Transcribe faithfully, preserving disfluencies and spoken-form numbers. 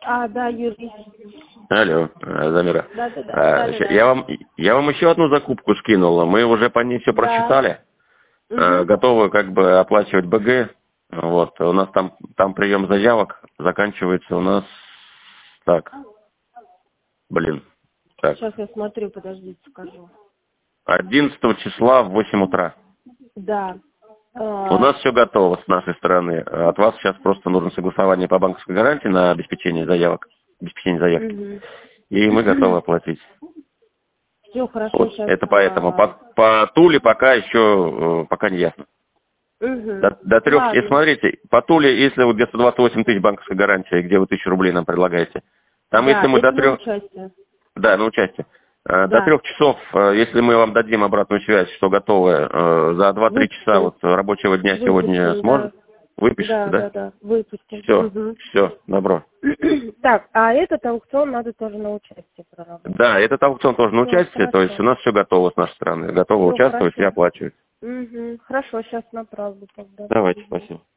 А, да, Юрий. Алло, Замира. Да, да, да. А, да, да, да. я, вам, я вам еще одну закупку скинул. Мы уже по ней все Да. просчитали. А, Угу. готовы как бы оплачивать БГ. Вот. У нас там, там прием заявок заканчивается у нас так. Блин. Так. Сейчас я смотрю, подождите, скажу. одиннадцатого числа в восемь утра. Да. У нас все готово с нашей стороны. От вас сейчас просто нужно согласование по банковской гарантии на обеспечение заявок. Обеспечение заявки. Угу. И мы готовы оплатить. Все хорошо, Вот. сейчас. Это поэтому. А... По, по Туле пока еще э, пока не ясно. Угу. До, до трех. И Ладно. смотрите, по Туле, если вот где-то двадцать восемь тысяч банковской гарантии, где вы тысячу рублей нам предлагаете. Там, Да, если мы это до на трех. участие. Да, на участие. Э, До Да. трех часов, э, если мы вам дадим обратную связь, что готовы, э, за два-три часа Выпустим. вот рабочего дня сегодня Выпустим, сможет, да. выпишется, Да, да? да, да. Выпустим. Все, Угу. все, добро. Так, а этот аукцион надо тоже на участие проработать. Да, этот аукцион тоже на Все, участие, то есть у хорошо. нас все готово с нашей стороны, готовы Все участвовать и хорошо. оплачивать. Угу. Хорошо, сейчас направлю тогда. Давайте, Угу. спасибо.